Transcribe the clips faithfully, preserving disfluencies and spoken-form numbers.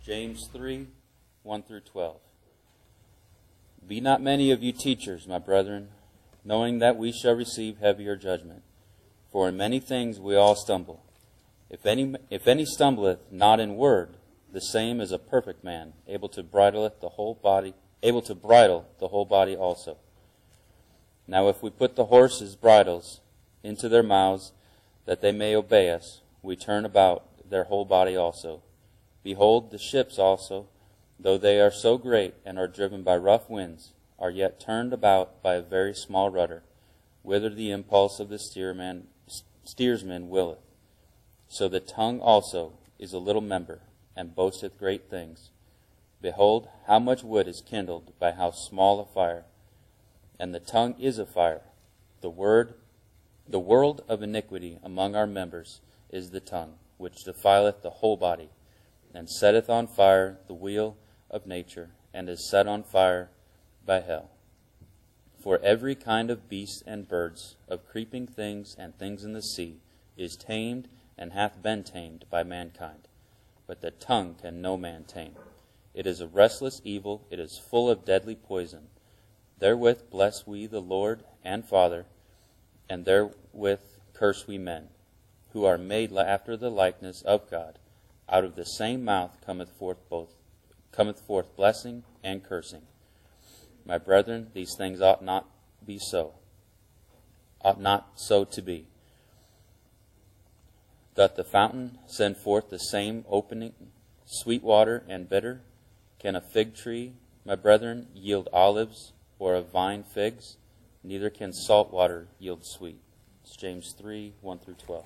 James three, one through twelve. Be not many of you teachers, my brethren, knowing that we shall receive heavier judgment. For in many things we all stumble. If any, if any stumbleth not in word, the same is a perfect man, able to bridle the whole body, able to bridle the whole body also. Now if we put the horses' bridles into their mouths, that they may obey us, we turn about their whole body also. Behold, the ships also, though they are so great and are driven by rough winds, are yet turned about by a very small rudder, whither the impulse of the steersman, steersman willeth. So the tongue also is a little member, and boasteth great things. Behold, how much wood is kindled by how small a fire. And the tongue is a fire. The word, the world of iniquity among our members is the tongue, which defileth the whole body, and setteth on fire the wheel of nature, and is set on fire by hell. For every kind of beasts and birds, of creeping things and things in the sea, is tamed and hath been tamed by mankind. But the tongue can no man tame. It is a restless evil, it is full of deadly poison. Therewith bless we the Lord and Father, and therewith curse we men, who are made after the likeness of God. Out of the same mouth cometh forth both cometh forth blessing and cursing. My brethren, these things ought not be so. Ought not so to be. Doth the fountain send forth the same opening, sweet water and bitter? Can a fig tree, my brethren, yield olives, or a vine figs? Neither can salt water yield sweet. It's James three, one through twelve.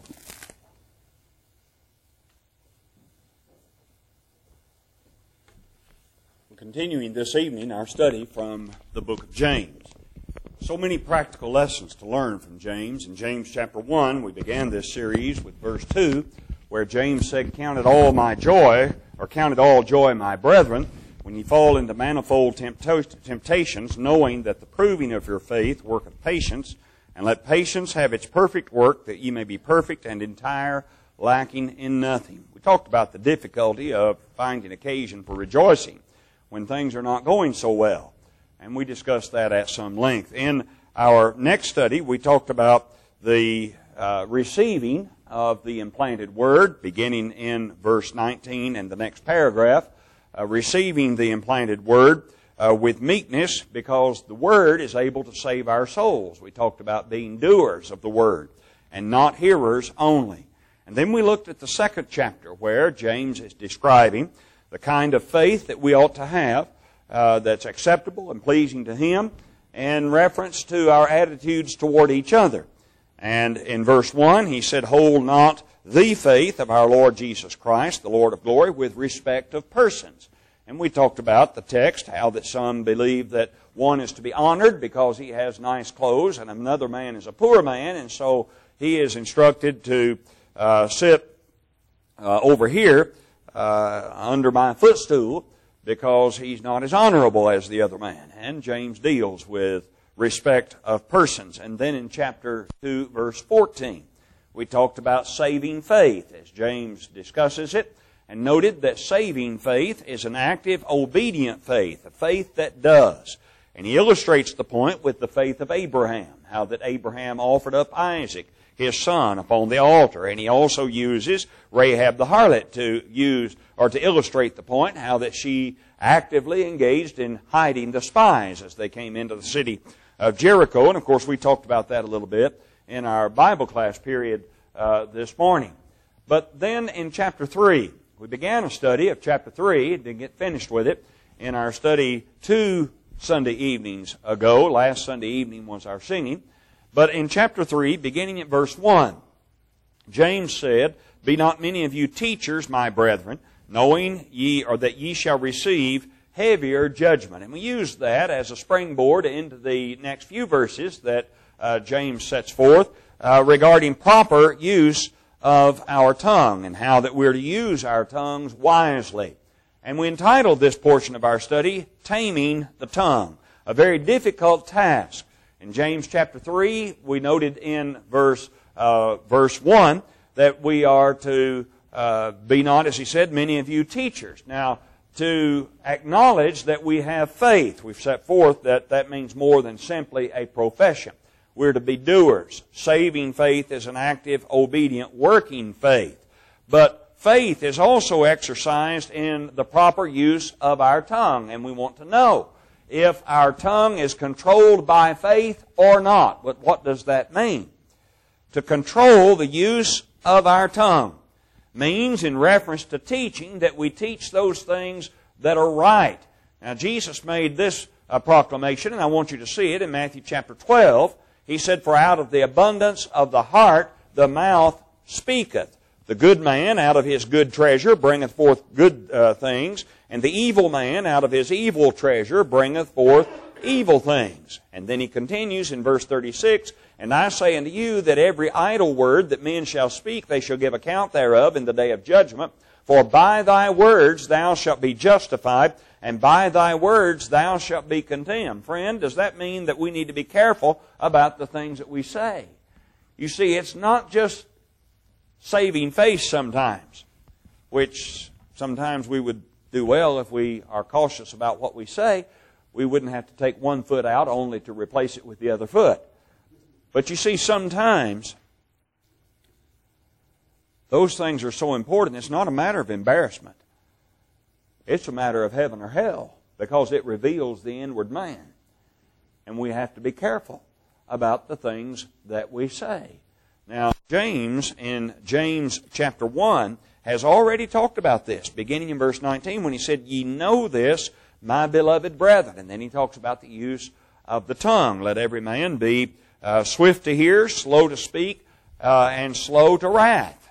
Continuing this evening our study from the book of James. So many practical lessons to learn from James. In James chapter one, we began this series with verse two, where James said, Count it all my joy, or count it all joy, my brethren, when ye fall into manifold temptations, knowing that the proving of your faith worketh patience, and let patience have its perfect work, that ye may be perfect and entire, lacking in nothing. We talked about the difficulty of finding occasion for rejoicing when things are not going so well. And we discussed that at some length. In our next study, we talked about the uh, receiving of the implanted word, beginning in verse nineteen and the next paragraph, uh, receiving the implanted word uh, with meekness, because the word is able to save our souls. We talked about being doers of the word and not hearers only. And then we looked at the second chapter, where James is describing the kind of faith that we ought to have uh, that's acceptable and pleasing to Him, in reference to our attitudes toward each other. And in verse one, he said, Hold not the faith of our Lord Jesus Christ, the Lord of glory, with respect of persons. And we talked about the text, how that some believe that one is to be honored because he has nice clothes, and another man is a poor man, and so he is instructed to uh, sit uh, over here Uh, under my footstool, because he's not as honorable as the other man. And James deals with respect of persons. And then in chapter two, verse fourteen, we talked about saving faith, as James discusses it, and noted that saving faith is an active, obedient faith, a faith that does. And he illustrates the point with the faith of Abraham, how that Abraham offered up Isaac, his son, upon the altar. And he also uses Rahab the harlot to use, or to illustrate the point, how that she actively engaged in hiding the spies as they came into the city of Jericho. And of course we talked about that a little bit in our Bible class period uh, this morning. But then in chapter three, we began a study of chapter three, didn't get finished with it, in our study two Sunday evenings ago. Last Sunday evening was our singing. But in chapter three, beginning at verse one, James said, Be not many of you teachers, my brethren, knowing ye, or that ye shall receive heavier judgment. And we use that as a springboard into the next few verses that uh, James sets forth uh, regarding proper use of our tongue, and how that we're to use our tongues wisely. And we entitled this portion of our study, Taming the Tongue, a very difficult task. In James chapter three, we noted in verse uh, verse one that we are to uh, be not, as he said, many of you teachers. Now, to acknowledge that we have faith. We've set forth that that means more than simply a profession. We're to be doers. Saving faith is an active, obedient, working faith. But faith is also exercised in the proper use of our tongue, and we want to know if our tongue is controlled by faith or not. But what does that mean? To control the use of our tongue means, in reference to teaching, that we teach those things that are right. Now, Jesus made this uh, proclamation, and I want you to see it in Matthew chapter twelve. He said, "For out of the abundance of the heart the mouth speaketh. The good man out of his good treasure bringeth forth good uh, things, and the evil man out of his evil treasure bringeth forth evil things." And then he continues in verse thirty-six, "And I say unto you that every idle word that men shall speak, they shall give account thereof in the day of judgment. For by thy words thou shalt be justified, and by thy words thou shalt be condemned." Friend, does that mean that we need to be careful about the things that we say? You see, it's not just saving face sometimes, which sometimes we would do well if we are cautious about what we say. We wouldn't have to take one foot out only to replace it with the other foot. But you see, sometimes those things are so important, it's not a matter of embarrassment. It's a matter of heaven or hell, because it reveals the inward man. And we have to be careful about the things that we say. Now, James, in James chapter one, has already talked about this, beginning in verse nineteen, when he said, "Ye know this, my beloved brethren." And then he talks about the use of the tongue. "Let every man be uh, swift to hear, slow to speak, uh, and slow to wrath."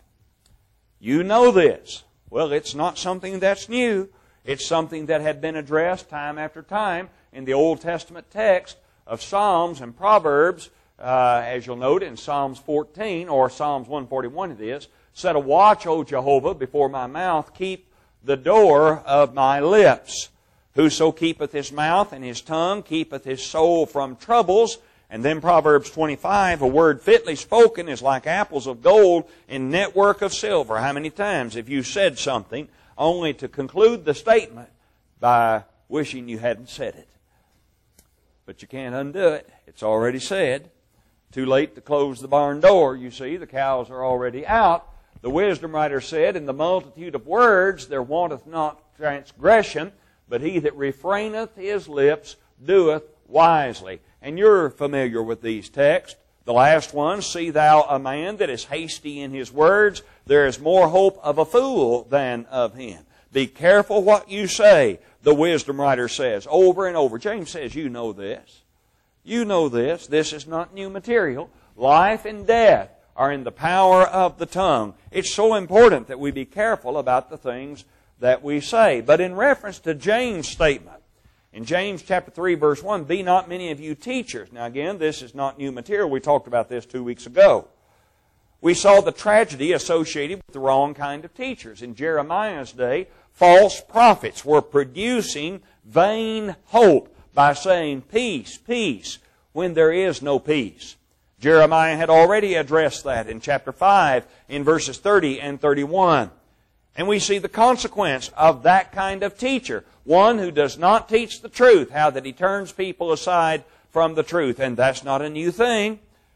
You know this. Well, it's not something that's new. It's something that had been addressed time after time in the Old Testament text of Psalms and Proverbs. Uh, as you'll note in Psalms fourteen, or Psalms one forty-one it is, "Set a watch, O Jehovah, before my mouth. Keep the door of my lips. Whoso keepeth his mouth and his tongue keepeth his soul from troubles." And then Proverbs twenty-five, "A word fitly spoken is like apples of gold in network of silver." How many times have you said something only to conclude the statement by wishing you hadn't said it? But you can't undo it. It's already said. Too late to close the barn door, you see. The cows are already out. The wisdom writer said, "In the multitude of words there wanteth not transgression, but he that refraineth his lips doeth wisely." And you're familiar with these texts. The last one, "See thou a man that is hasty in his words, there is more hope of a fool than of him." Be careful what you say, the wisdom writer says over and over. James says, you know this. You know this. This is not new material. Life and death are in the power of the tongue. It's so important that we be careful about the things that we say. But in reference to James' statement, in James chapter three, verse one, "Be not many of you teachers." Now again, this is not new material. We talked about this two weeks ago. We saw the tragedy associated with the wrong kind of teachers. In Jeremiah's day, false prophets were producing vain hope by saying peace, peace, when there is no peace. Jeremiah had already addressed that in chapter five, in verses thirty and thirty-one. And we see the consequence of that kind of teacher. One who does not teach the truth, how that he turns people aside from the truth. And that's not a new thing.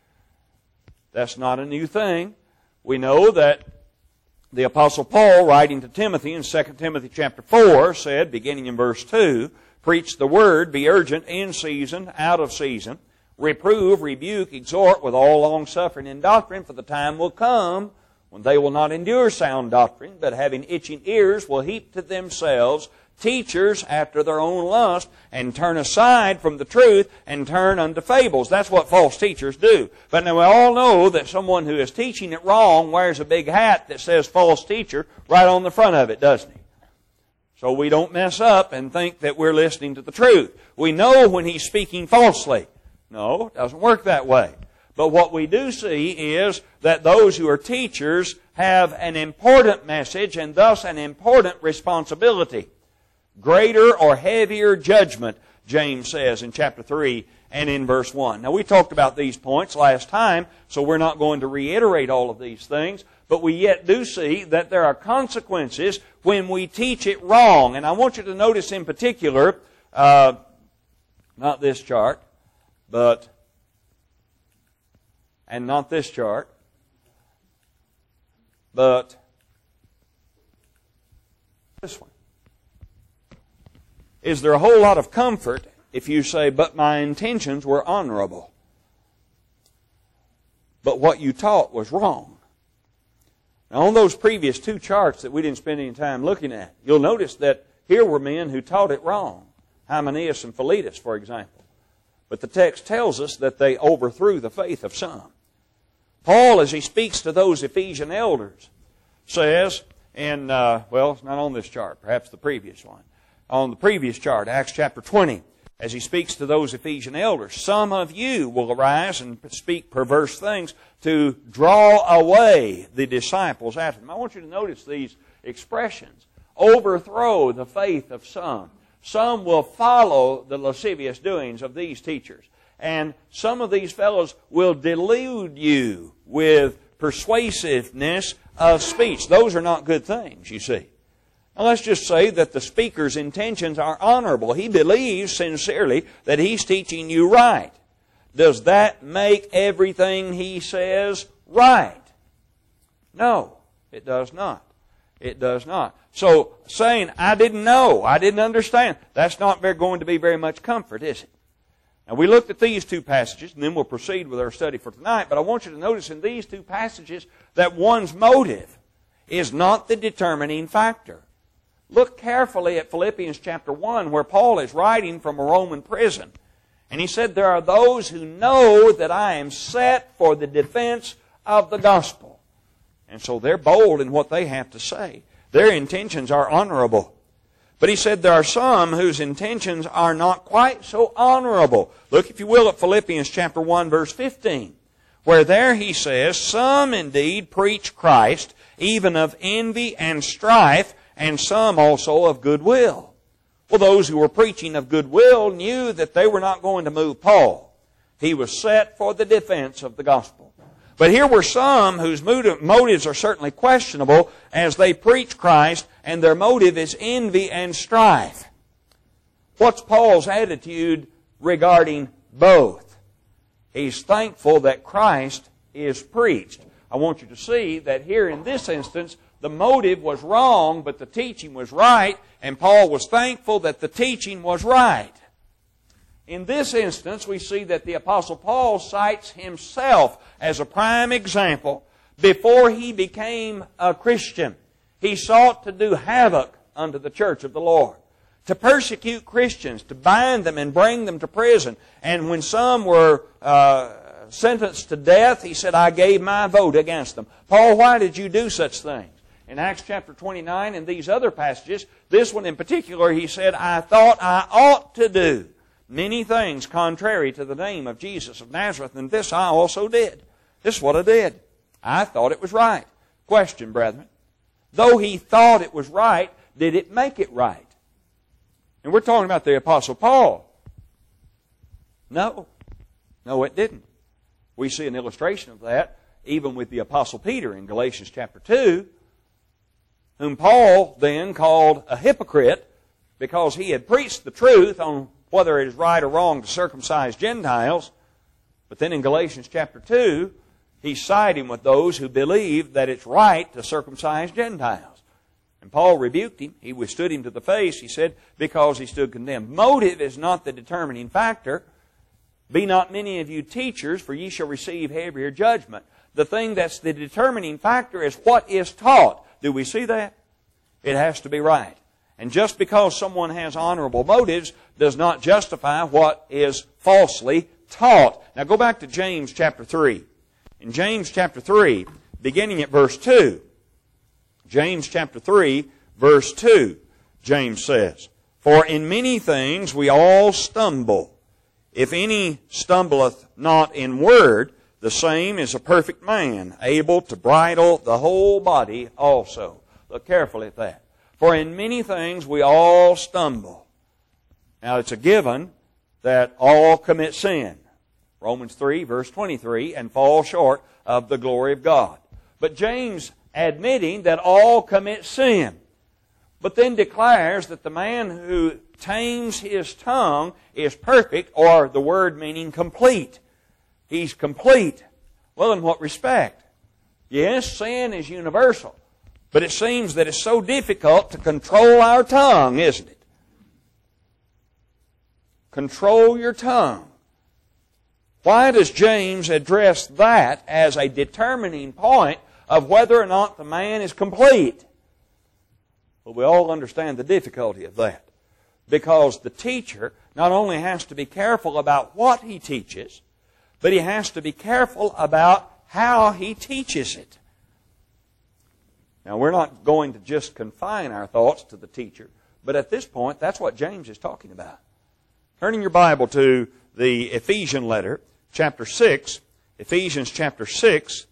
That's not a new thing. We know that the Apostle Paul, writing to Timothy in Second Timothy chapter four, said, beginning in verse two, "Preach the word, be urgent, in season, out of season. Reprove, rebuke, exhort with all longsuffering and doctrine, for the time will come when they will not endure sound doctrine, but having itching ears will heap to themselves teachers after their own lust, and turn aside from the truth and turn unto fables." That's what false teachers do. But now we all know that someone who is teaching it wrong wears a big hat that says false teacher right on the front of it, doesn't he? So we don't mess up and think that we're listening to the truth. We know when he's speaking falsely. No, it doesn't work that way. But what we do see is that those who are teachers have an important message and thus an important responsibility. Greater or heavier judgment, James says in chapter three and in verse one. Now we talked about these points last time, so we're not going to reiterate all of these things. but we yet do see that there are consequences when we teach it wrong. And I want you to notice in particular, uh, not this chart, but, and not this chart, but this one. Is there a whole lot of comfort if you say, but my intentions were honorable, but what you taught was wrong? Now, on those previous two charts that we didn't spend any time looking at, you'll notice that here were men who taught it wrong. Hymenaeus and Philetus, for example. But the text tells us that they overthrew the faith of some. Paul, as he speaks to those Ephesian elders, says in, uh, well, it's not on this chart, perhaps the previous one. On the previous chart, Acts chapter twenty, as he speaks to those Ephesian elders, some of you will arise and speak perverse things to draw away the disciples after them. I want you to notice these expressions. Overthrow the faith of some. Some will follow the lascivious doings of these teachers. And some of these fellows will delude you with persuasiveness of speech. Those are not good things, you see. Now let's just say that the speaker's intentions are honorable. He believes sincerely that he's teaching you right. Does that make everything he says right? No, it does not. It does not. So saying, I didn't know, I didn't understand, that's not very, going to be very much comfort, is it? Now we looked at these two passages, and then we'll proceed with our study for tonight, but I want you to notice in these two passages that one's motive is not the determining factor. Look carefully at Philippians chapter one, where Paul is writing from a Roman prison. And he said, there are those who know that I am set for the defense of the gospel. And so they're bold in what they have to say. Their intentions are honorable. But he said there are some whose intentions are not quite so honorable. Look, if you will, at Philippians chapter one, verse fifteen, where there he says, some indeed preach Christ, even of envy and strife, and some also of goodwill. Well, those who were preaching of goodwill knew that they were not going to move Paul. He was set for the defense of the gospel. But here were some whose motives are certainly questionable as they preach Christ, and their motive is envy and strife. What's Paul's attitude regarding both? He's thankful that Christ is preached. I want you to see that here in this instance, the motive was wrong, but the teaching was right, and Paul was thankful that the teaching was right. In this instance, we see that the Apostle Paul cites himself as a prime example. Before he became a Christian, he sought to do havoc unto the church of the Lord, to persecute Christians, to bind them and bring them to prison. And when some were uh, sentenced to death, he said, I gave my vote against them. Paul, why did you do such things? In Acts chapter twenty-nine and these other passages, this one in particular, he said, I thought I ought to do many things contrary to the name of Jesus of Nazareth, and this I also did. This is what I did. I thought it was right. Question, brethren. Though he thought it was right, did it make it right? And we're talking about the Apostle Paul. No. No, it didn't. We see an illustration of that even with the Apostle Peter in Galatians chapter two, whom Paul then called a hypocrite because he had preached the truth on whether it is right or wrong to circumcise Gentiles. But then in Galatians chapter two, he's siding with those who believe that it's right to circumcise Gentiles. And Paul rebuked him. He withstood him to the face. He said, because he stood condemned. Motive is not the determining factor. Be not many of you teachers, for ye shall receive heavier judgment. The thing that's the determining factor is what is taught. Do we see that? It has to be right. And just because someone has honorable motives does not justify what is falsely taught. Now go back to James chapter three. In James chapter three, beginning at verse two, James chapter three, verse two, James says, for in many things we all stumble. If any stumbleth not in word, the same is a perfect man, able to bridle the whole body also. Look carefully at that. For in many things we all stumble. Now it's a given that all commit sin. Romans three, verse twenty-three, and fall short of the glory of God. but James admitting that all commit sin, but then declares that the man who tames his tongue is perfect, or the word meaning complete. He's complete. Well, in what respect? Yes, sin is universal, but it seems that it's so difficult to control our tongue, isn't it? Control your tongue. Why does James address that as a determining point of whether or not the man is complete? Well, we all understand the difficulty of that, because the teacher not only has to be careful about what he teaches, but he has to be careful about how he teaches it. Now, we're not going to just confine our thoughts to the teacher, but at this point, that's what James is talking about. Turning your Bible to the Ephesian letter, chapter six, Ephesians chapter six,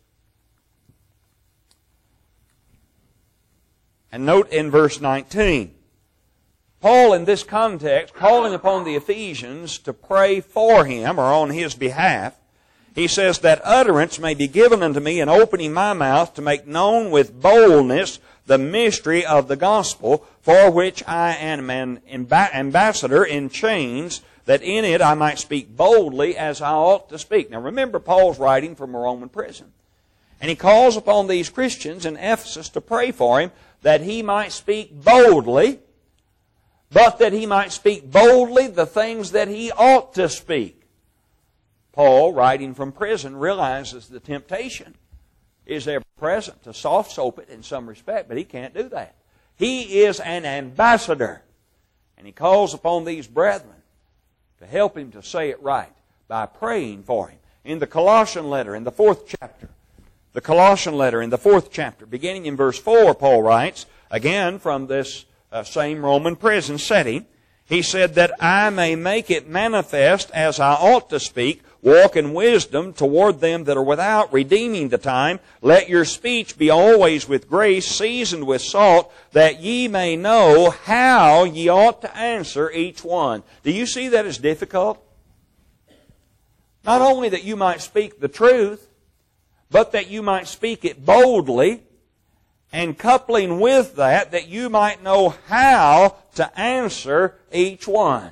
and note in verse nineteen. Paul, in this context, calling upon the Ephesians to pray for him or on his behalf, he says, that utterance may be given unto me in opening my mouth to make known with boldness the mystery of the gospel, for which I am an ambassador in chains, that in it I might speak boldly as I ought to speak. Now remember, Paul's writing from a Roman prison. And he calls upon these Christians in Ephesus to pray for him that he might speak boldly, but that he might speak boldly the things that he ought to speak. Paul, writing from prison, realizes the temptation is ever present to soft-soap it in some respect, but he can't do that. He is an ambassador, and he calls upon these brethren to help him to say it right by praying for him. In the Colossian letter, in the fourth chapter, the Colossian letter in the fourth chapter, beginning in verse four, Paul writes, again from this uh, same Roman prison setting, he said, that I may make it manifest as I ought to speak, walk in wisdom toward them that are without, redeeming the time. Let your speech be always with grace, seasoned with salt, that ye may know how ye ought to answer each one. Do you see that as difficult? Not only that you might speak the truth, but that you might speak it boldly, and coupling with that, that you might know how to answer each one.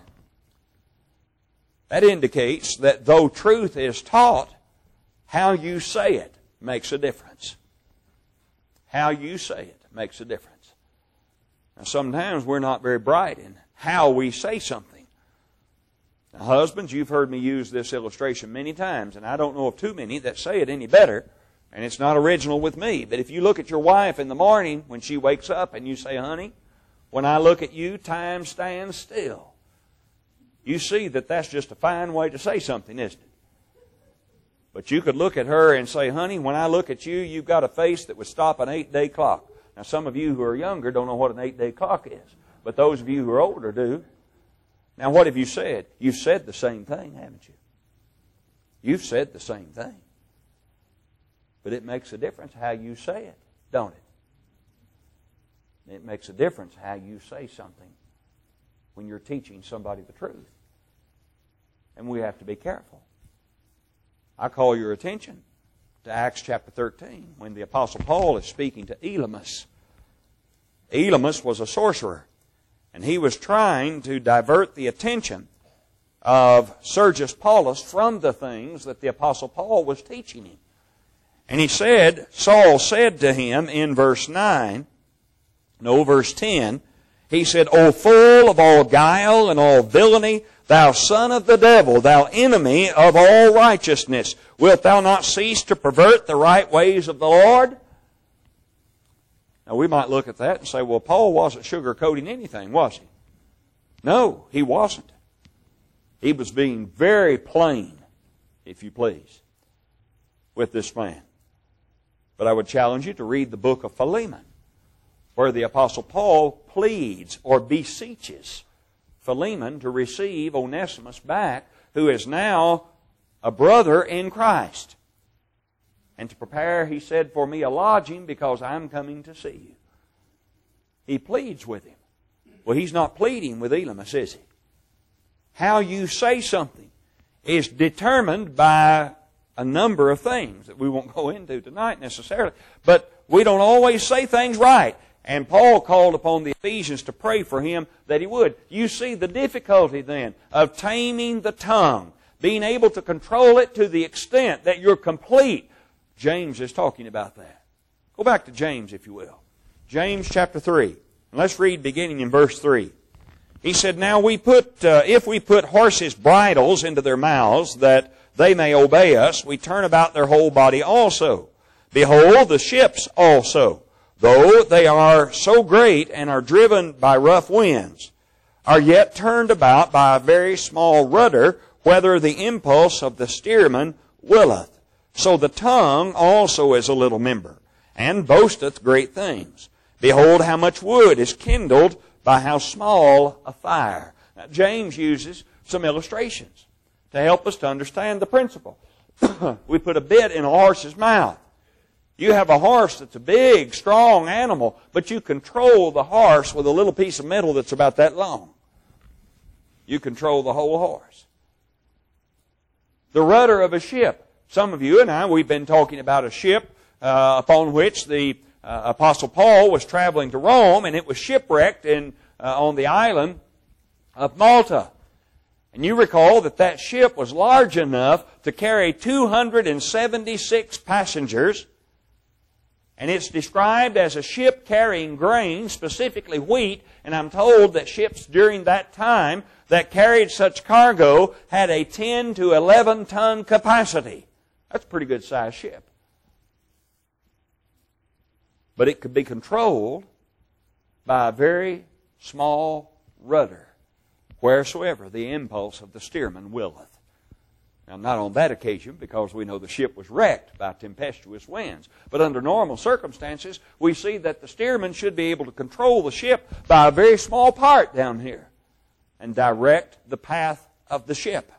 That indicates that though truth is taught, how you say it makes a difference. How you say it makes a difference. Now, sometimes we're not very bright in how we say something. Now, husbands, you've heard me use this illustration many times, and I don't know of too many that say it any better, and it's not original with me. But if you look at your wife in the morning when she wakes up and you say, honey, when I look at you, time stands still. You see that that's just a fine way to say something, isn't it? But you could look at her and say, honey, when I look at you, you've got a face that would stop an eight-day clock. Now, some of you who are younger don't know what an eight-day clock is, but those of you who are older do. Now, what have you said? You've said the same thing, haven't you? You've said the same thing. But it makes a difference how you say it, don't it? It makes a difference how you say something when you're teaching somebody the truth. And we have to be careful. I call your attention to Acts chapter thirteen, when the Apostle Paul is speaking to Elymas. Elymas was a sorcerer, and he was trying to divert the attention of Sergius Paulus from the things that the Apostle Paul was teaching him. And he said, Saul said to him in verse nine, no, verse ten, he said, O full of all guile and all villainy, thou son of the devil, thou enemy of all righteousness, wilt thou not cease to pervert the right ways of the Lord? Now we might look at that and say, well, Paul wasn't sugarcoating anything, was he? No, he wasn't. He was being very plain, if you please, with this man. But I would challenge you to read the book of Philemon, where the Apostle Paul pleads or beseeches Philemon to receive Onesimus back, who is now a brother in Christ. And to prepare, he said, for me a lodging, because I'm coming to see you. He pleads with him. Well, he's not pleading with Elymas, is he? How you say something is determined by a number of things that we won't go into tonight necessarily. But we don't always say things right. And Paul called upon the Ephesians to pray for him that he would. You see the difficulty then of taming the tongue, being able to control it to the extent that you're complete. James is talking about that. Go back to James, if you will. James chapter three. And let's read beginning in verse three. He said, Now we put, uh, if we put horses' bridles into their mouths, that they may obey us, we turn about their whole body also. Behold, the ships also, though they are so great and are driven by rough winds, are yet turned about by a very small rudder, whither the impulse of the steersman willeth. So the tongue also is a little member, and boasteth great things. Behold, how much wood is kindled by how small a fire. Now, James uses some illustrations to help us to understand the principle. We put a bit in a horse's mouth. You have a horse that's a big, strong animal, but you control the horse with a little piece of metal that's about that long. You control the whole horse. The rudder of a ship. Some of you and I, we've been talking about a ship uh, upon which the uh, Apostle Paul was traveling to Rome, and it was shipwrecked in, uh, on the island of Malta. And you recall that that ship was large enough to carry two hundred seventy-six passengers. And it's described as a ship carrying grain, specifically wheat. And I'm told that ships during that time that carried such cargo had a ten to eleven ton capacity. That's a pretty good sized ship. But it could be controlled by a very small rudder, wheresoever the impulse of the steersman willeth. Now, not on that occasion, because we know the ship was wrecked by tempestuous winds. But under normal circumstances, we see that the steersman should be able to control the ship by a very small part down here and direct the path of the ship.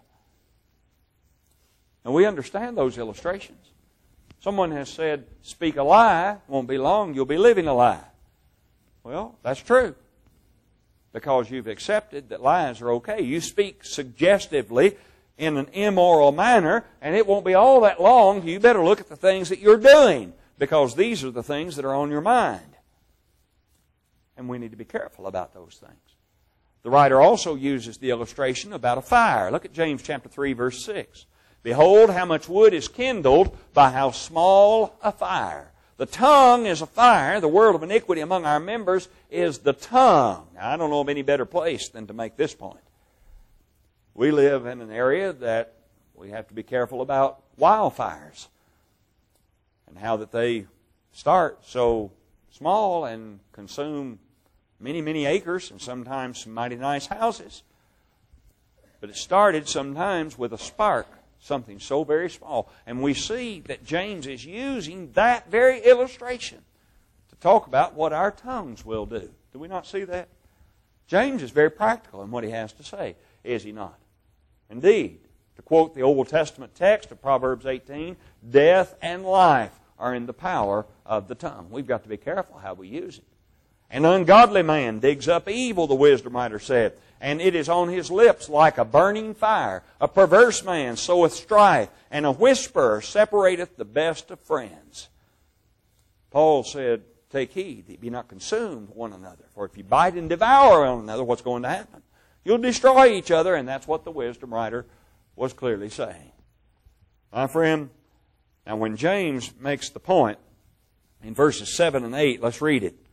And we understand those illustrations. Someone has said, speak a lie, won't be long, you'll be living a lie. Well, that's true, because you've accepted that lies are okay. You speak suggestively in an immoral manner, and it won't be all that long. You better look at the things that you're doing, because these are the things that are on your mind. And we need to be careful about those things. The writer also uses the illustration about a fire. Look at James chapter three, verse six. Behold, how much wood is kindled by how small a fire. The tongue is a fire. The world of iniquity among our members is the tongue. Now, I don't know of any better place than to make this point. We live in an area that we have to be careful about wildfires and how that they start so small and consume many, many acres and sometimes some mighty nice houses. But it started sometimes with a spark, something so very small. And we see that James is using that very illustration to talk about what our tongues will do. Do we not see that? James is very practical in what he has to say, is he not? Indeed, to quote the Old Testament text of Proverbs eighteen, death and life are in the power of the tongue. We've got to be careful how we use it. An ungodly man digs up evil, the wisdom writer said, and it is on his lips like a burning fire. A perverse man soweth strife, and a whisperer separateth the best of friends. Paul said, take heed that ye be not consumed one another. For if you bite and devour one another, what's going to happen? You'll destroy each other, and that's what the wisdom writer was clearly saying. My friend, now when James makes the point in verses seven and eight, let's read it.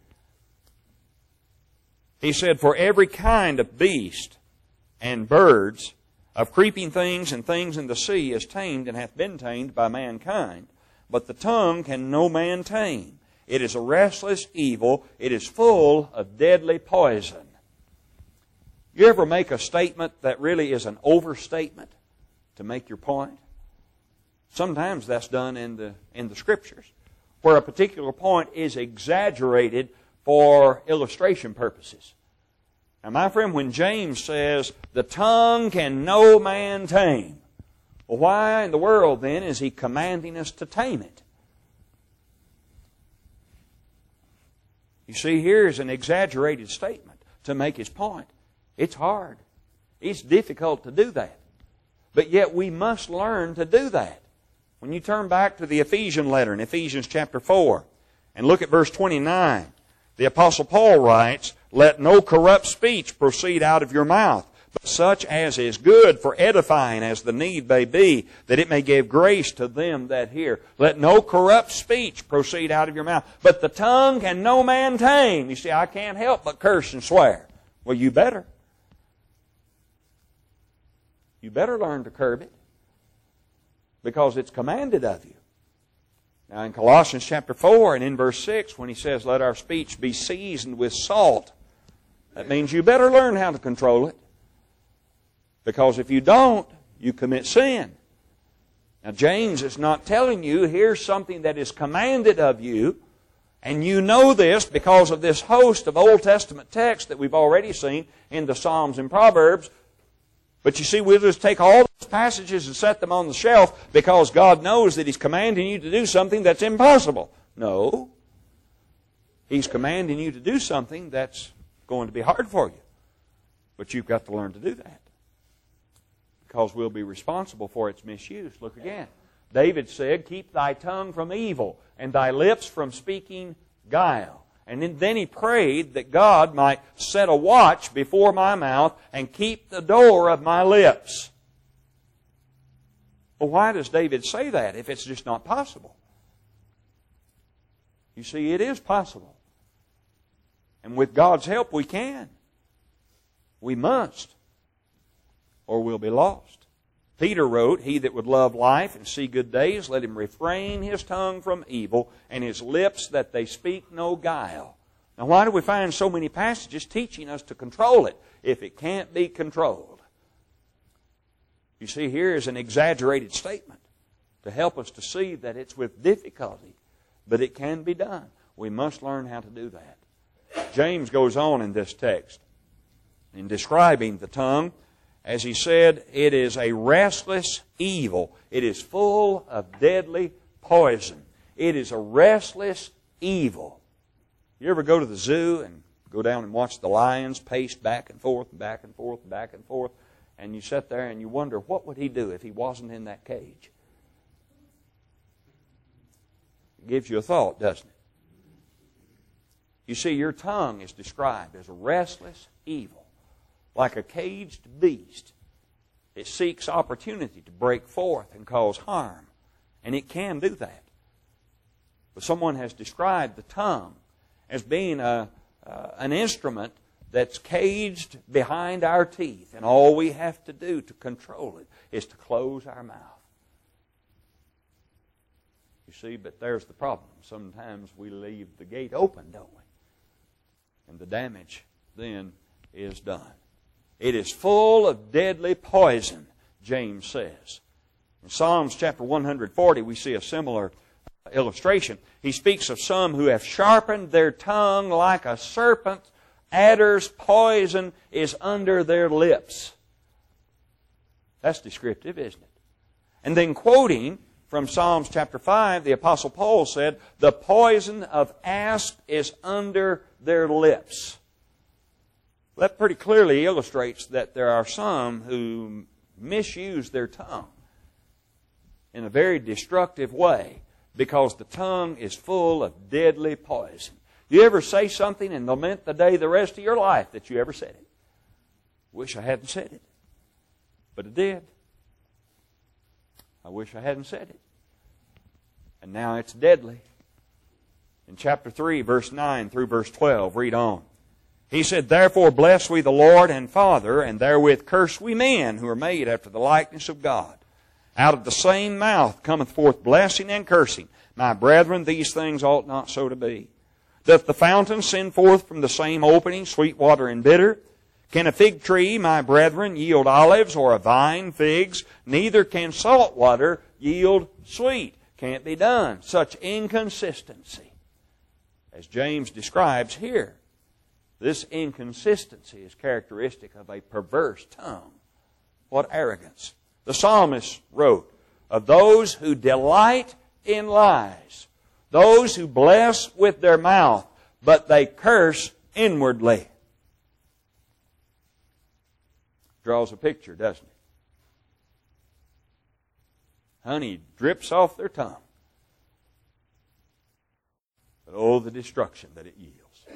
He said, for every kind of beast and birds, of creeping things and things in the sea is tamed and hath been tamed by mankind. But the tongue can no man tame. It is a restless evil. It is full of deadly poison. You ever make a statement that really is an overstatement to make your point? Sometimes that's done in the, in the Scriptures, where a particular point is exaggerated for illustration purposes. Now, my friend, when James says, the tongue can no man tame, well, why in the world then is he commanding us to tame it? You see, here's an exaggerated statement to make his point. It's hard. It's difficult to do that. But yet we must learn to do that. When you turn back to the Ephesian letter in Ephesians chapter four and look at verse twenty-nine, the Apostle Paul writes, "Let no corrupt speech proceed out of your mouth, but such as is good for edifying as the need may be, that it may give grace to them that hear. Let no corrupt speech proceed out of your mouth, but the tongue can no man tame." You see, I can't help but curse and swear. Well, you better. You better learn to curb it, because it's commanded of you. Now in Colossians chapter four and in verse six, when he says, "Let our speech be seasoned with salt," that means you better learn how to control it. Because if you don't, you commit sin. Now James is not telling you, here's something that is commanded of you, and you know this because of this host of Old Testament texts that we've already seen in the Psalms and Proverbs. But you see, we'll just take all those passages and set them on the shelf because God knows that He's commanding you to do something that's impossible. No. He's commanding you to do something that's going to be hard for you. But you've got to learn to do that, because we'll be responsible for its misuse. Look again. David said, "Keep thy tongue from evil, and thy lips from speaking guile." And then he prayed that God might set a watch before my mouth and keep the door of my lips. Well, why does David say that if it's just not possible? You see, it is possible. And with God's help, we can. We must, or we'll be lost. Peter wrote, "He that would love life and see good days, let him refrain his tongue from evil, and his lips that they speak no guile." Now, why do we find so many passages teaching us to control it if it can't be controlled? You see, here is an exaggerated statement to help us to see that it's with difficulty, but it can be done. We must learn how to do that. James goes on in this text in describing the tongue. As he said, it is a restless evil. It is full of deadly poison. It is a restless evil. You ever go to the zoo and go down and watch the lions pace back and forth and back and forth and back and forth, and you sit there and you wonder, what would he do if he wasn't in that cage? It gives you a thought, doesn't it? You see, your tongue is described as a restless evil. Like a caged beast, it seeks opportunity to break forth and cause harm. And it can do that. But someone has described the tongue as being a, uh, an instrument that's caged behind our teeth. And all we have to do to control it is to close our mouth. You see, but there's the problem. Sometimes we leave the gate open, don't we? And the damage then is done. It is full of deadly poison, James says. In Psalms chapter one forty, we see a similar illustration. He speaks of some who have sharpened their tongue like a serpent. Adder's poison is under their lips. That's descriptive, isn't it? And then quoting from Psalms chapter five, the Apostle Paul said, "The poison of asp is under their lips." That pretty clearly illustrates that there are some who misuse their tongue in a very destructive way because the tongue is full of deadly poison. You ever say something and lament the day the rest of your life that you ever said it? Wish I hadn't said it. But I did. I wish I hadn't said it. And now it's deadly. In chapter three, verse nine through verse twelve, read on. He said, "Therefore bless we the Lord and Father, and therewith curse we men who are made after the likeness of God. Out of the same mouth cometh forth blessing and cursing. My brethren, these things ought not so to be. Doth the fountain send forth from the same opening sweet water and bitter? Can a fig tree, my brethren, yield olives, or a vine figs? Neither can salt water yield sweet." Can't be done. Such inconsistency, as James describes here. This inconsistency is characteristic of a perverse tongue. What arrogance. The psalmist wrote, "Of those who delight in lies, those who bless with their mouth, but they curse inwardly." Draws a picture, doesn't it? Honey drips off their tongue. But oh, the destruction that it yields.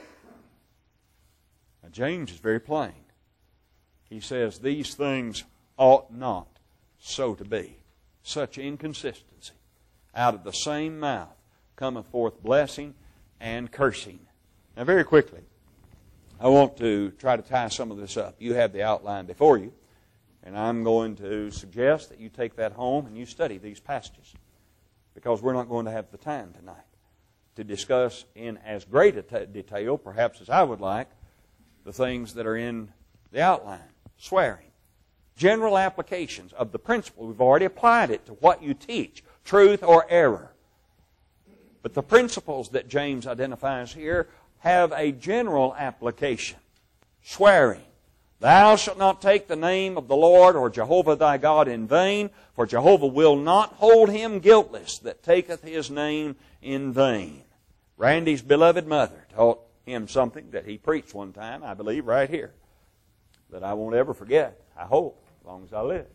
Now, James is very plain. He says, these things ought not so to be. Such inconsistency. Out of the same mouth cometh forth blessing and cursing. Now, very quickly, I want to try to tie some of this up. You have the outline before you, and I'm going to suggest that you take that home and you study these passages, because we're not going to have the time tonight to discuss in as great a t- detail, perhaps as I would like, the things that are in the outline. Swearing. General applications of the principle. We've already applied it to what you teach, truth or error. But the principles that James identifies here have a general application. Swearing. Thou shalt not take the name of the Lord or Jehovah thy God in vain, for Jehovah will not hold him guiltless that taketh his name in vain. Randy's beloved mother taught him something that he preached one time, I believe, right here, that I won't ever forget, I hope, as long as I live.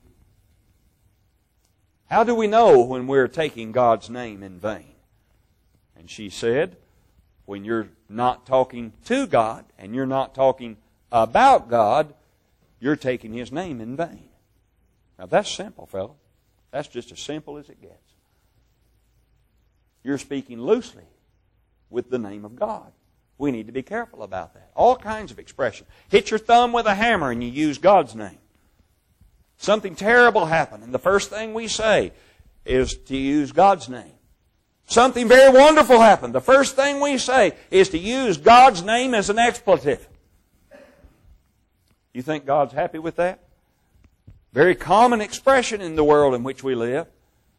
How do we know when we're taking God's name in vain? And she said, when you're not talking to God and you're not talking about God, you're taking His name in vain. Now that's simple, fellow. That's just as simple as it gets. You're speaking loosely with the name of God. We need to be careful about that. All kinds of expression. Hit your thumb with a hammer and you use God's name. Something terrible happened, and the first thing we say is to use God's name. Something very wonderful happened. The first thing we say is to use God's name as an expletive. You think God's happy with that? Very common expression in the world in which we live.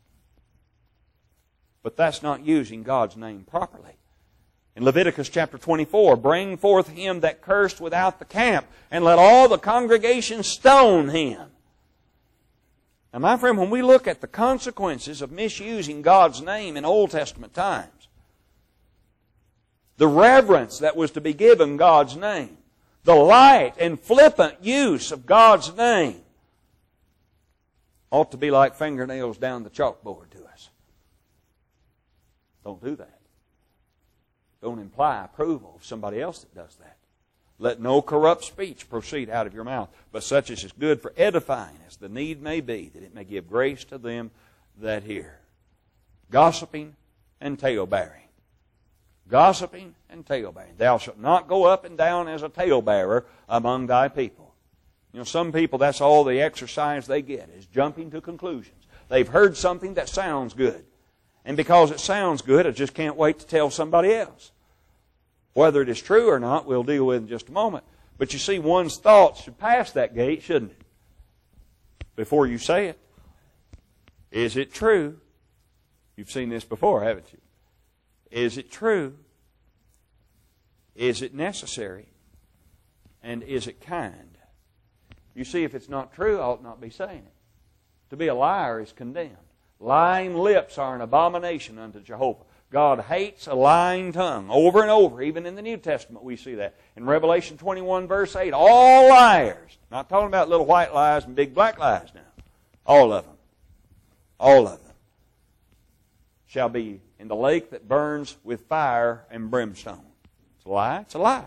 But that's not using God's name properly. In Leviticus chapter twenty-four, bring forth him that cursed without the camp, and let all the congregation stone him. Now, my friend, when we look at the consequences of misusing God's name in Old Testament times, the reverence that was to be given God's name, the light and flippant use of God's name, ought to be like fingernails down the chalkboard to us. Don't do that. Don't imply approval of somebody else that does that. Let no corrupt speech proceed out of your mouth, but such as is good for edifying, as the need may be, that it may give grace to them that hear. Gossiping and talebearing. Gossiping and talebearing. Thou shalt not go up and down as a talebearer among thy people. You know, some people, that's all the exercise they get, is jumping to conclusions. They've heard something that sounds good. And because it sounds good, I just can't wait to tell somebody else. Whether it is true or not, we'll deal with in just a moment. But you see, one's thoughts should pass that gate, shouldn't it? Before you say it. Is it true? You've seen this before, haven't you? Is it true? Is it necessary? And is it kind? You see, if it's not true, I ought not be saying it. To be a liar is condemned. Lying lips are an abomination unto Jehovah. God hates a lying tongue. Over and over, even in the New Testament we see that. In Revelation twenty-one verse eight, all liars, not talking about little white lies and big black lies now, all of them, all of them, shall be in the lake that burns with fire and brimstone. It's a lie, it's a lie.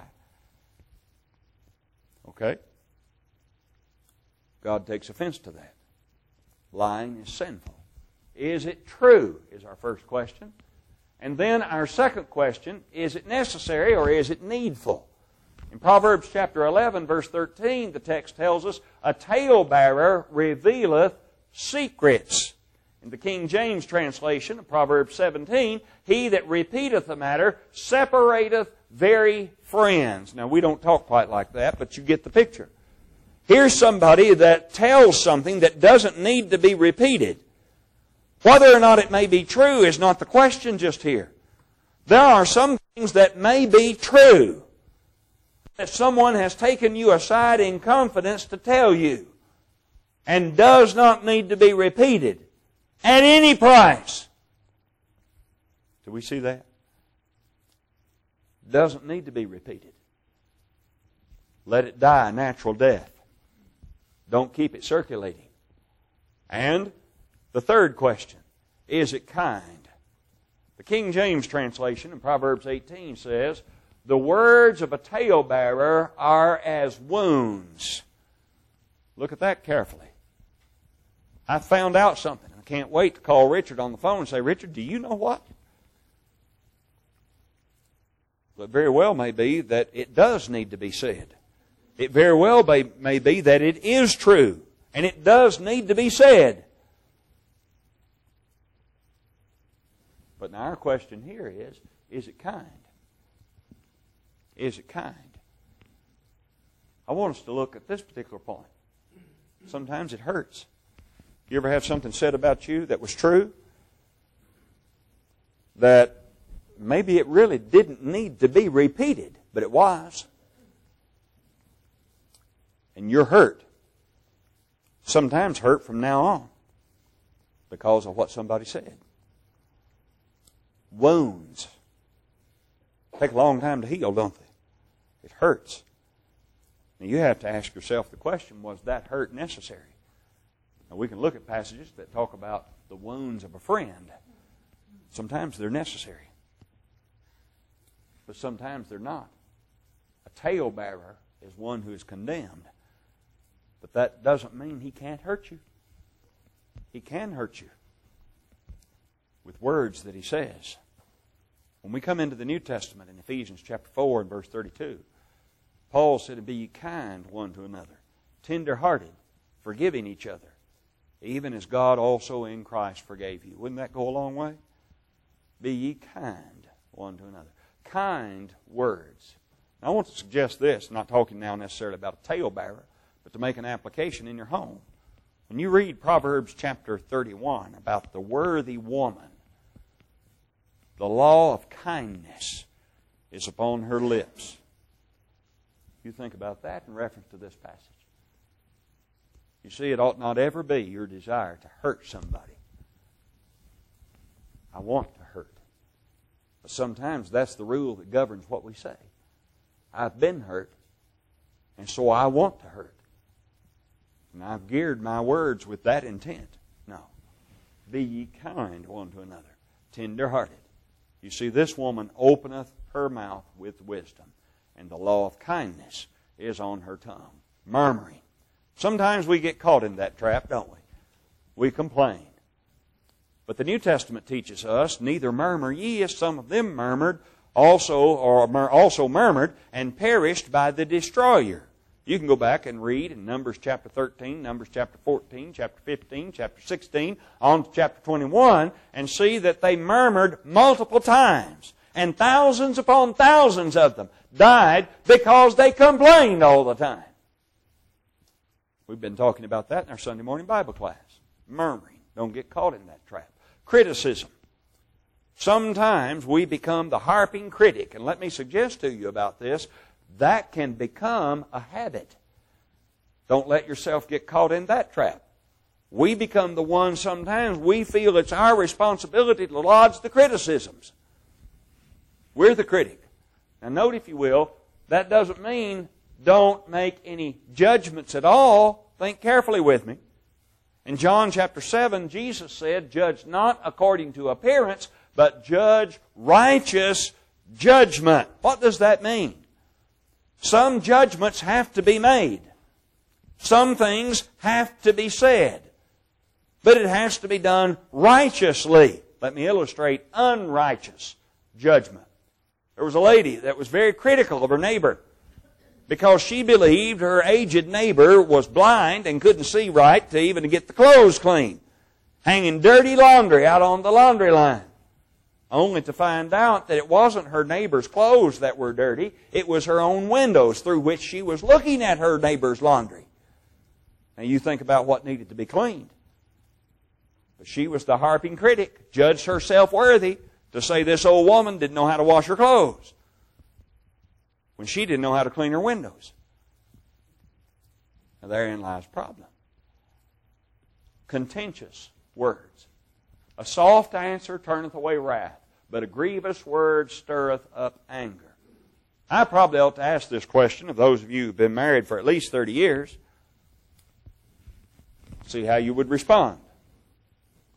Okay? God takes offense to that. Lying is sinful. Is it true, is our first question. And then our second question, is it necessary or is it needful? In Proverbs chapter eleven, verse thirteen, the text tells us, a talebearer revealeth secrets. In the King James translation of Proverbs seventeen, he that repeateth the matter separateth very friends. Now, we don't talk quite like that, but you get the picture. Here's somebody that tells something that doesn't need to be repeated. Whether or not it may be true is not the question just here. There are some things that may be true that someone has taken you aside in confidence to tell you and does not need to be repeated at any price. Do we see that? Doesn't need to be repeated. Let it die a natural death. Don't keep it circulating. And The third question, is it kind? The King James translation in Proverbs eighteen says, the words of a talebearer are as wounds. Look at that carefully. I found out something. I can't wait to call Richard on the phone and say, Richard, do you know what? Well, it very well may be that it does need to be said. It very well may, may be that it is true, and it does need to be said. But now our question here is, is it kind? Is it kind? I want us to look at this particular point. Sometimes it hurts. You ever have something said about you that was true? That maybe it really didn't need to be repeated, but it was. And you're hurt. Sometimes hurt from now on because of what somebody said. Wounds take a long time to heal, don't they? It hurts. Now you have to ask yourself the question, was that hurt necessary? Now we can look at passages that talk about the wounds of a friend. Sometimes they're necessary. But sometimes they're not. A talebearer is one who is condemned. But that doesn't mean he can't hurt you. He can hurt you with words that he says. When we come into the New Testament in Ephesians chapter four and verse thirty-two, Paul said, be ye kind one to another, tender-hearted, forgiving each other, even as God also in Christ forgave you. Wouldn't that go a long way? Be ye kind one to another. Kind words. Now, I want to suggest this, I'm not talking now necessarily about a talebearer, but to make an application in your home. When you read Proverbs chapter thirty-one about the worthy woman, the law of kindness is upon her lips. You think about that in reference to this passage. You see, it ought not ever be your desire to hurt somebody. I want to hurt. But sometimes that's the rule that governs what we say. I've been hurt, and so I want to hurt. And I've geared my words with that intent. No. Be ye kind one to another, tender-hearted. You see, this woman openeth her mouth with wisdom, and the law of kindness is on her tongue. Murmuring. Sometimes we get caught in that trap, don't we? We complain. But the New Testament teaches us, neither murmur ye, as some of them murmured, also or mur- also murmured, and perished by the destroyer. You can go back and read in Numbers chapter thirteen, Numbers chapter fourteen, chapter fifteen, chapter sixteen, on to chapter twenty-one, and see that they murmured multiple times. And thousands upon thousands of them died because they complained all the time. We've been talking about that in our Sunday morning Bible class. Murmuring. Don't get caught in that trap. Criticism. Sometimes we become the harping critic. And let me suggest to you about this, that can become a habit. Don't let yourself get caught in that trap. We become the ones sometimes we feel it's our responsibility to lodge the criticisms. We're the critic. Now note, if you will, that doesn't mean don't make any judgments at all. Think carefully with me. In John chapter seven, Jesus said, judge not according to appearance, but judge righteous judgment. What does that mean? Some judgments have to be made. Some things have to be said. But it has to be done righteously. Let me illustrate unrighteous judgment. There was a lady that was very critical of her neighbor because she believed her aged neighbor was blind and couldn't see right to even get the clothes clean, hanging dirty laundry out on the laundry line, only to find out that it wasn't her neighbor's clothes that were dirty, it was her own windows through which she was looking at her neighbor's laundry. Now you think about what needed to be cleaned. But she was the harping critic, judged herself worthy to say this old woman didn't know how to wash her clothes when she didn't know how to clean her windows. Now therein lies the problem. Contentious words. A soft answer turneth away wrath, but a grievous word stirreth up anger. I probably ought to ask this question of those of you who've been married for at least thirty years. See how you would respond.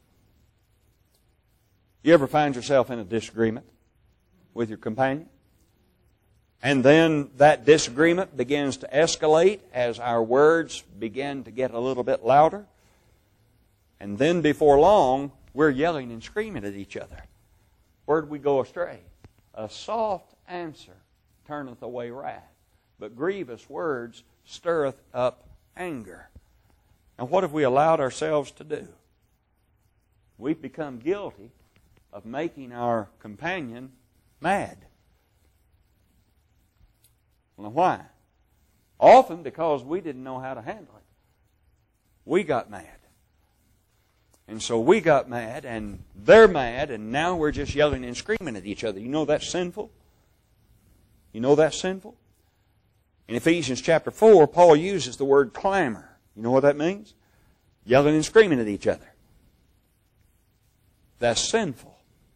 You ever find yourself in a disagreement with your companion? And then that disagreement begins to escalate as our words begin to get a little bit louder. And then before long, we're yelling and screaming at each other. Where did we go astray? A soft answer turneth away wrath, but grievous words stirreth up anger. And what have we allowed ourselves to do? We've become guilty of making our companion mad. Well, why? Often because we didn't know how to handle it. We got mad. And so we got mad, and they're mad, and now we're just yelling and screaming at each other. You know that's sinful? You know that's sinful? In Ephesians chapter four, Paul uses the word clamor. You know what that means? Yelling and screaming at each other. That's sinful.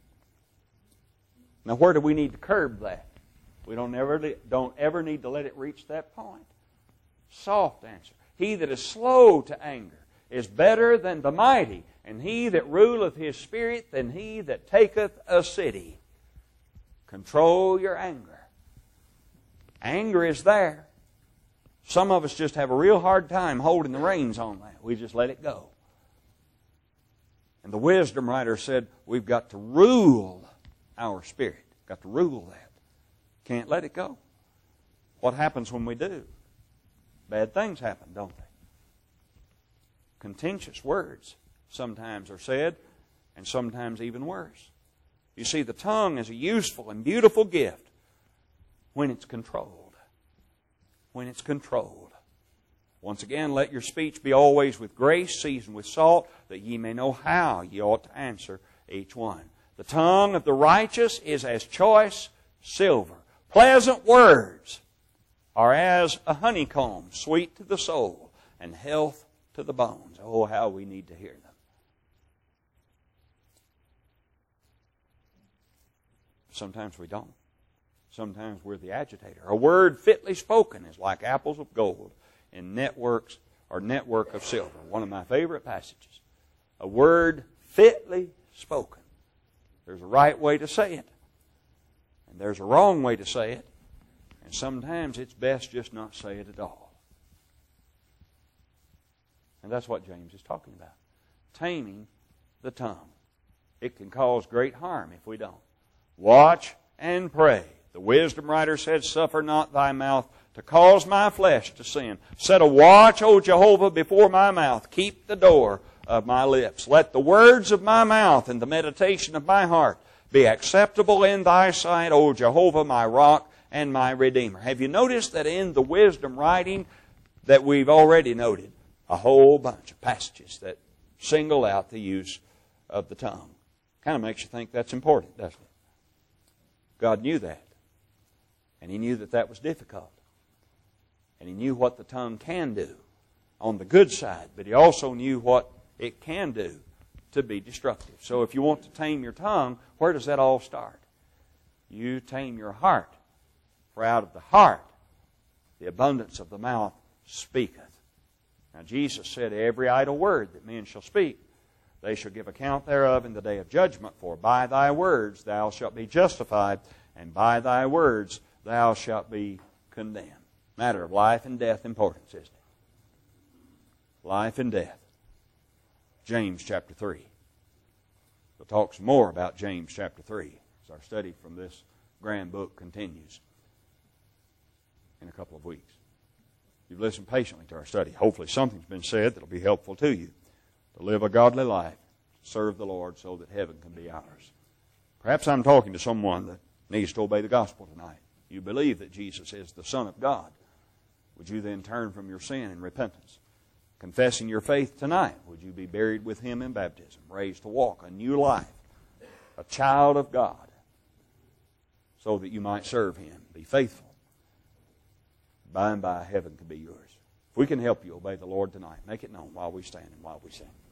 Now, where do we need to curb that? We don't ever, don't ever need to let it reach that point. Soft answer. He that is slow to anger is better than the mighty, and he that ruleth his spirit than he that taketh a city. Control your anger. Anger is there. Some of us just have a real hard time holding the reins on that. We just let it go. And the wisdom writer said, we've got to rule our spirit. Got to rule that. Can't let it go. What happens when we do? Bad things happen, don't they? Contentious words sometimes are said, and sometimes even worse. You see, the tongue is a useful and beautiful gift when it's controlled. When it's controlled. Once again, let your speech be always with grace, seasoned with salt, that ye may know how ye ought to answer each one. The tongue of the righteous is as choice silver. Pleasant words are as a honeycomb, sweet to the soul, and health to the bones. Oh, how we need to hear them. Sometimes we don't. Sometimes we're the agitator. A word fitly spoken is like apples of gold in networks or network of silver. One of my favorite passages. A word fitly spoken. There's a right way to say it. And there's a wrong way to say it. And sometimes it's best just not say it at all. And that's what James is talking about. Taming the tongue. It can cause great harm if we don't. Watch and pray. The wisdom writer said, suffer not thy mouth to cause my flesh to sin. Set a watch, O Jehovah, before my mouth. Keep the door of my lips. Let the words of my mouth and the meditation of my heart be acceptable in thy sight, O Jehovah, my rock and my redeemer. Have you noticed that in the wisdom writing that we've already noted a whole bunch of passages that single out the use of the tongue? Kind of makes you think that's important, doesn't it? God knew that. And He knew that that was difficult. And He knew what the tongue can do on the good side, but He also knew what it can do to be destructive. So if you want to tame your tongue, where does that all start? You tame your heart. For out of the heart, the abundance of the mouth speaketh. Now Jesus said, every idle word that men shall speak, they shall give account thereof in the day of judgment. For by thy words thou shalt be justified, and by thy words thou shalt be condemned. Matter of life and death importance, isn't it? Life and death. James chapter three. We'll talk some more about James chapter three as our study from this grand book continues in a couple of weeks. You've listened patiently to our study. Hopefully something's been said that will be helpful to you to live a godly life, serve the Lord so that heaven can be ours. Perhaps I'm talking to someone that needs to obey the gospel tonight. You believe that Jesus is the Son of God. Would you then turn from your sin in repentance? Confessing your faith tonight, would you be buried with Him in baptism, raised to walk a new life, a child of God, so that you might serve Him, be faithful. By and by, heaven can be yours. If we can help you obey the Lord tonight, make it known while we stand and while we sing.